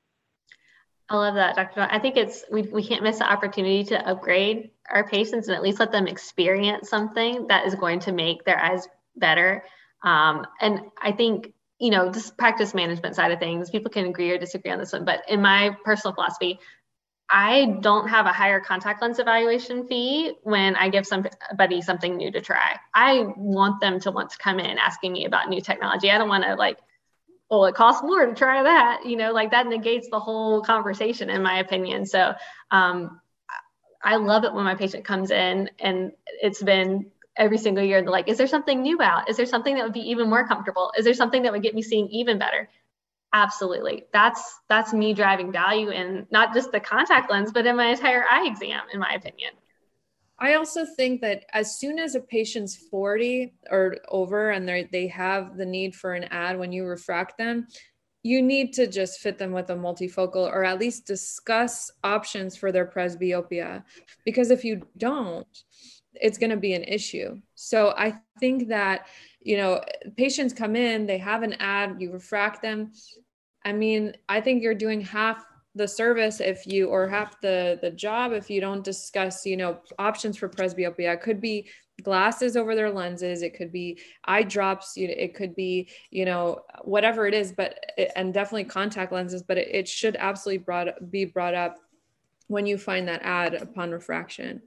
I love that, Doctor Dawn. I think it's, we, we can't miss the opportunity to upgrade our patients and at least let them experience something that is going to make their eyes better. Um, and I think, you know, this practice management side of things, people can agree or disagree on this one, but in my personal philosophy, I don't have a higher contact lens evaluation fee when I give somebody something new to try. I want them to want to come in asking me about new technology. I don't want to like, oh, it costs more to try that. You know, like that negates the whole conversation, in my opinion. So um, I love it when my patient comes in and it's been every single year, they're like, is there something new out? Is there something that would be even more comfortable? Is there something that would get me seeing even better? Absolutely. That's that's me driving value in not just the contact lens, but in my entire eye exam, in my opinion. I also think that as soon as a patient's forty or over and they they have the need for an ad when you refract them, you need to just fit them with a multifocal, or at least discuss options for their presbyopia. Because if you don't, it's going to be an issue. So I think that, you know, patients come in, they have an ad, you refract them. I mean, I think you're doing half the service if you, or half the, the job if you don't discuss, you know, options for presbyopia. It could be glasses over their lenses. It could be eye drops. It could be, you know, whatever it is, but, and definitely contact lenses, but it, it should absolutely brought, be brought up when you find that ad upon refraction.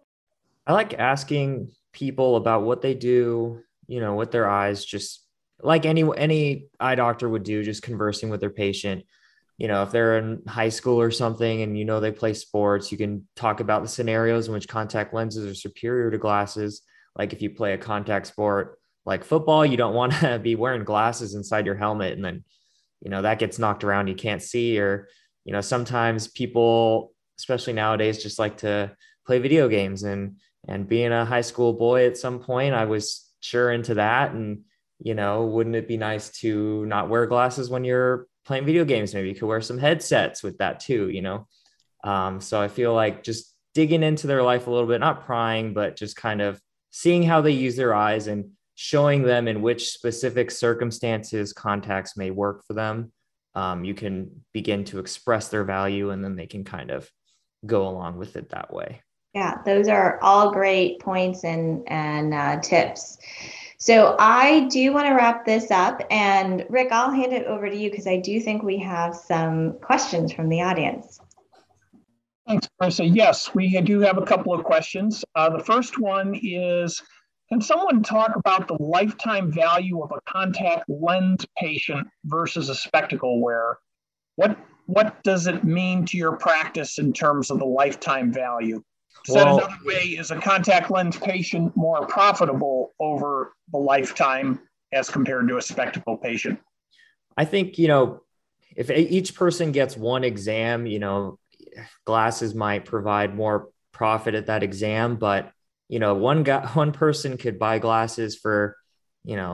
I like asking people about what they do, you know, with their eyes, just like any any eye doctor would do, just conversing with their patient. You know, if they're in high school or something and, you know, they play sports, you can talk about the scenarios in which contact lenses are superior to glasses. Like if you play a contact sport like football, you don't want to be wearing glasses inside your helmet. And then, you know, that gets knocked around, you can't see. Or, you know, sometimes people, especially nowadays, just like to play video games. And, and being a high school boy at some point, I was sure into that. And, you know, wouldn't it be nice to not wear glasses when you're playing video games? Maybe you could wear some headsets with that too, you know? Um, so I feel like just digging into their life a little bit, not prying, but just kind of seeing how they use their eyes and showing them in which specific circumstances contacts may work for them. Um, you can begin to express their value, and then they can kind of go along with it that way. Yeah, those are all great points and, and uh, tips. So I do want to wrap this up, and Rick, I'll hand it over to you because I do think we have some questions from the audience. Thanks, Marissa. Yes, we do have a couple of questions. Uh, the first one is, can someone talk about the lifetime value of a contact lens patient versus a spectacle wearer? What, what does it mean to your practice in terms of the lifetime value? Said well, another way, is a contact lens patient more profitable over the lifetime as compared to a spectacle patient? I think, you know, if each person gets one exam, you know, glasses might provide more profit at that exam, but, you know, one guy, one person could buy glasses for, you know,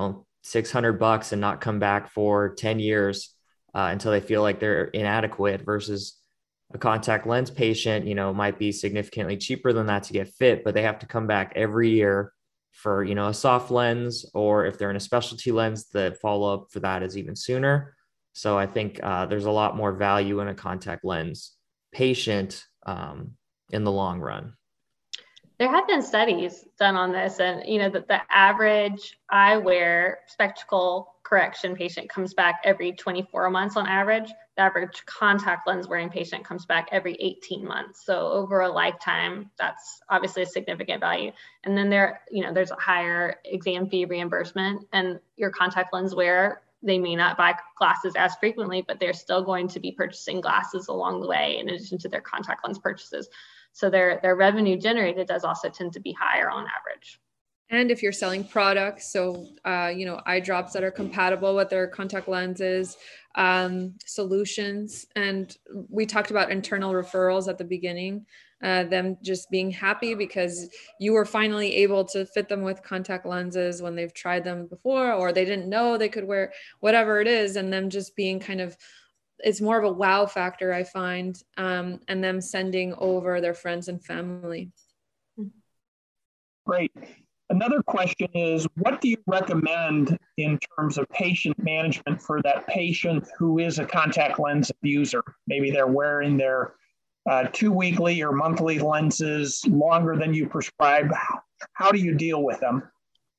six hundred bucks and not come back for ten years uh, until they feel like they're inadequate, versus a contact lens patient, you know, might be significantly cheaper than that to get fit, but they have to come back every year for, you know, a soft lens, or if they're in a specialty lens, the follow-up for that is even sooner. So I think uh, there's a lot more value in a contact lens patient um, in the long run. There have been studies done on this, and you know that the average eyewear spectacle correction patient comes back every twenty-four months on average. The average contact lens wearing patient comes back every eighteen months. So over a lifetime, that's obviously a significant value. And then there, you know, there's a higher exam fee reimbursement, and your contact lens wearer, they may not buy glasses as frequently, but they're still going to be purchasing glasses along the way in addition to their contact lens purchases. So their, their revenue generated does also tend to be higher on average. And if you're selling products, so, uh, you know, eye drops that are compatible with their contact lenses, um, solutions. And we talked about internal referrals at the beginning, uh, them just being happy because you were finally able to fit them with contact lenses when they've tried them before, or they didn't know they could wear whatever it is, and them just being kind of, it's more of a wow factor, I find, um, and them sending over their friends and family. Great. Another question is, what do you recommend in terms of patient management for that patient who is a contact lens abuser? Maybe they're wearing their uh, two weekly or monthly lenses longer than you prescribe. How do you deal with them?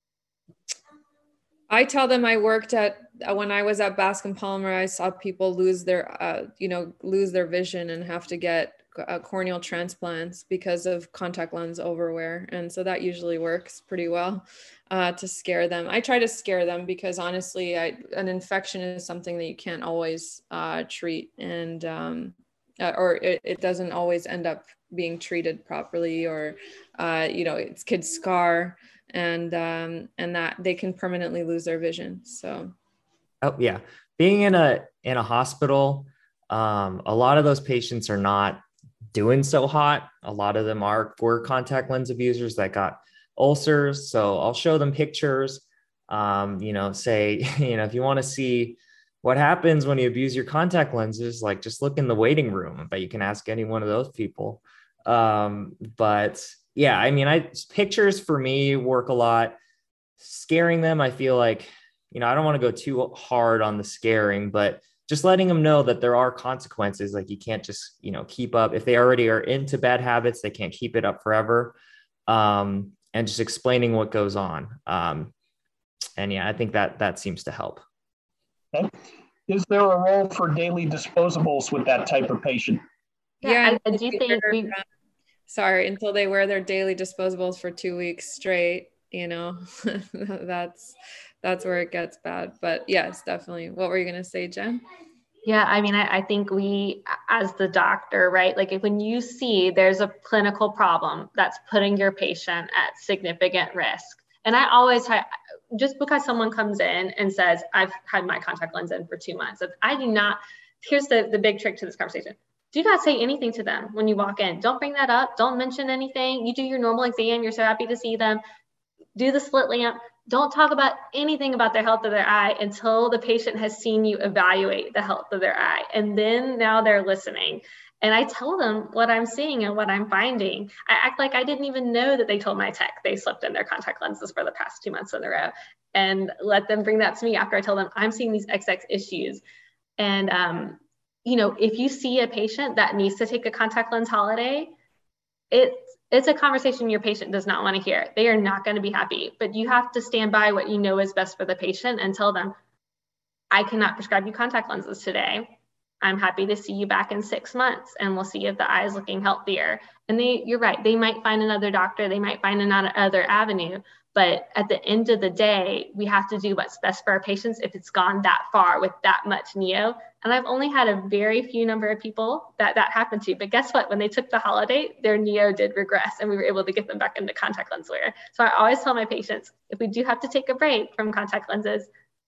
I tell them I worked at, when I was at Bascom Palmer, I saw people lose their, uh, you know, lose their vision and have to get uh, corneal transplants because of contact lens overwear. And so that usually works pretty well uh, to scare them. I try to scare them because honestly, I, an infection is something that you can't always uh, treat, and um, uh, or it, it doesn't always end up being treated properly, or, uh, you know, it's kids scar, and um, and that they can permanently lose their vision. So, oh yeah, being in a in a hospital, um, a lot of those patients are not doing so hot. A lot of them are were contact lens abusers that got ulcers. So I'll show them pictures. Um, you know, say, you know, if you want to see what happens when you abuse your contact lenses, like just look in the waiting room. But you can ask any one of those people. Um, but yeah, I mean, I pictures for me work a lot. Scaring them, I feel like, you know, I don't want to go too hard on the scaring, but just letting them know that there are consequences. Like you can't just, you know, keep up. If they already are into bad habits, they can't keep it up forever. Um, and just explaining what goes on. Um, and yeah, I think that that seems to help. Okay. Is there a role for daily disposables with that type of patient? Yeah, yeah I, I do think we... Sorry, until they wear their daily disposables for two weeks straight, you know, that's that's where it gets bad. But yes, definitely. What were you going to say, Jen? Yeah, I mean, I, I think we, as the doctor, right, like if, when you see there's a clinical problem that's putting your patient at significant risk. And I always, have, just because someone comes in and says, I've had my contact lens in for two months, if I do not, here's the, the big trick to this conversation. Do not say anything to them when you walk in. Don't bring that up. Don't mention anything. You do your normal exam. You're so happy to see them. Do the slit lamp. Don't talk about anything about the health of their eye until the patient has seen you evaluate the health of their eye. And then now they're listening. And I tell them what I'm seeing and what I'm finding. I act like I didn't even know that they told my tech they slipped in their contact lenses for the past two months in a row, and let them bring that to me after I tell them I'm seeing these X X issues. And, um, you know, if you see a patient that needs to take a contact lens holiday, it's, it's a conversation your patient does not want to hear. They are not going to be happy, but you have to stand by what you know is best for the patient and tell them, I cannot prescribe you contact lenses today. I'm happy to see you back in six months and we'll see if the eye is looking healthier. And they, you're right, they might find another doctor, they might find another avenue, but at the end of the day, we have to do what's best for our patients if it's gone that far with that much neo. And I've only had a very few number of people that that happened to, but guess what? When they took the holiday, their neo did regress and we were able to get them back into contact lens wear. So I always tell my patients, if we do have to take a break from contact lenses,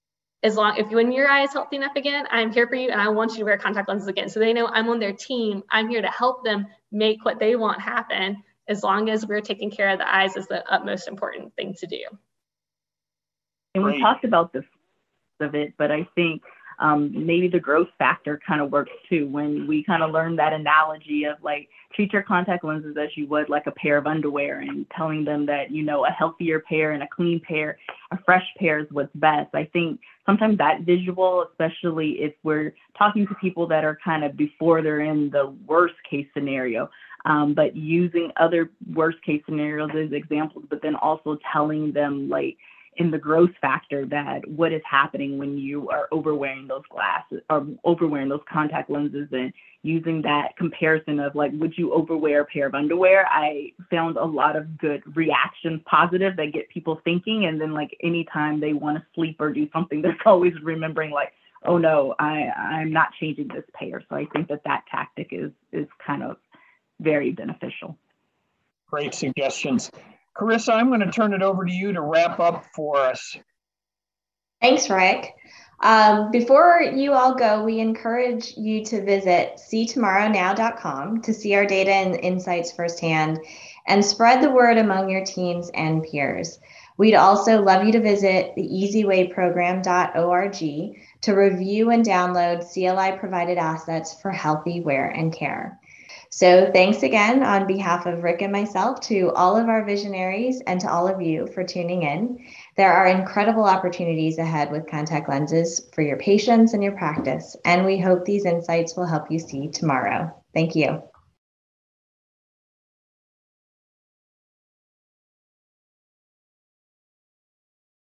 as long, if when your eye is healthy enough again, I'm here for you and I want you to wear contact lenses again. So they know I'm on their team. I'm here to help them make what they want happen, as long as we're taking care of the eyes is the utmost important thing to do. And Great. we talked about this of it, but I think um, maybe the growth factor kind of works too, when we kind of learn that analogy of like, treat your contact lenses as you would like a pair of underwear, and telling them that, you know, a healthier pair and a clean pair, a fresh pair is what's best. I think sometimes that visual, especially if we're talking to people that are kind of before they're in the worst case scenario, um, but using other worst case scenarios as examples, but then also telling them like, in the growth factor, that what is happening when you are overwearing those glasses or overwearing those contact lenses, and using that comparison of like, would you overwear a pair of underwear? I found a lot of good reactions, positive, that get people thinking. And then like anytime they want to sleep or do something, they're always remembering like, oh no, I, I'm not changing this pair. So I think that that tactic is, is kind of very beneficial. Great suggestions. Carissa, I'm going to turn it over to you to wrap up for us. Thanks, Rick. Um, before you all go, we encourage you to visit see tomorrow now dot com to see our data and insights firsthand, and spread the word among your teams and peers. We'd also love you to visit the easy way program dot org to review and download C L I-provided assets for healthy wear and care. So thanks again on behalf of Rick and myself to all of our visionaries and to all of you for tuning in. There are incredible opportunities ahead with contact lenses for your patients and your practice, and we hope these insights will help you see tomorrow. Thank you.